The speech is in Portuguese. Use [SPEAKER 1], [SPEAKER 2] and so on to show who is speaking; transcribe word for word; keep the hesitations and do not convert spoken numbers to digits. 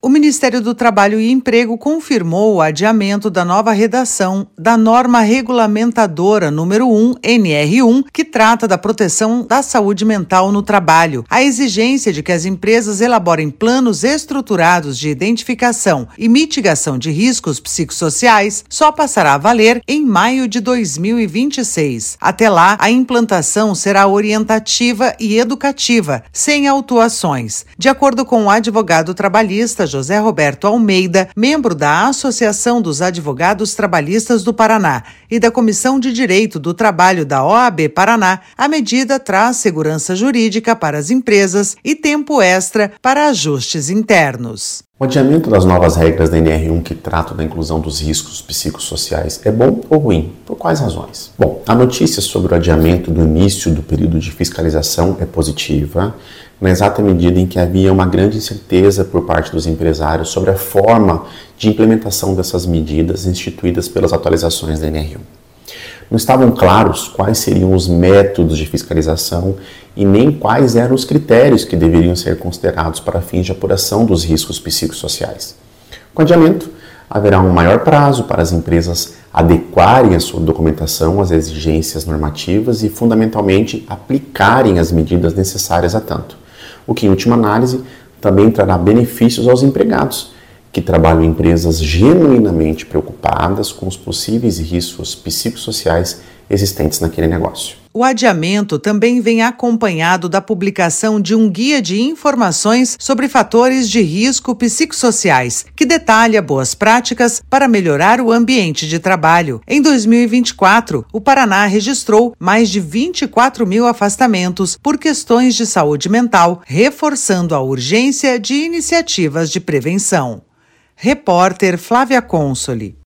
[SPEAKER 1] O Ministério do Trabalho e Emprego confirmou o adiamento da nova redação da norma regulamentadora número um, N R um, que trata da proteção da saúde mental no trabalho. A exigência de que as empresas elaborem planos estruturados de identificação e mitigação de riscos psicossociais só passará a valer em maio de dois mil e vinte e seis. Até lá, a implantação será orientativa e educativa, sem autuações. De acordo com o advogado trabalhista José Roberto Almeida, membro da Associação dos Advogados Trabalhistas do Paraná e da Comissão de Direito do Trabalho da O A B Paraná, a medida traz segurança jurídica para as empresas e tempo extra para ajustes internos.
[SPEAKER 2] O adiamento das novas regras da N R um que tratam da inclusão dos riscos psicossociais é bom ou ruim? Por quais razões? Bom, a notícia sobre o adiamento do início do período de fiscalização é positiva, na exata medida em que havia uma grande incerteza por parte dos empresários sobre a forma de implementação dessas medidas instituídas pelas atualizações da N R um. Não estavam claros quais seriam os métodos de fiscalização e nem quais eram os critérios que deveriam ser considerados para fins de apuração dos riscos psicossociais. Com o adiamento, haverá um maior prazo para as empresas adequarem a sua documentação às exigências normativas e, fundamentalmente, aplicarem as medidas necessárias a tanto, o que, em última análise, também trará benefícios aos empregados, que trabalham em empresas genuinamente preocupadas com os possíveis riscos psicossociais existentes naquele negócio.
[SPEAKER 1] O adiamento também vem acompanhado da publicação de um guia de informações sobre fatores de risco psicossociais, que detalha boas práticas para melhorar o ambiente de trabalho. Em dois mil e vinte e quatro, o Paraná registrou mais de vinte e quatro mil afastamentos por questões de saúde mental, reforçando a urgência de iniciativas de prevenção. Repórter Flávia Consoli.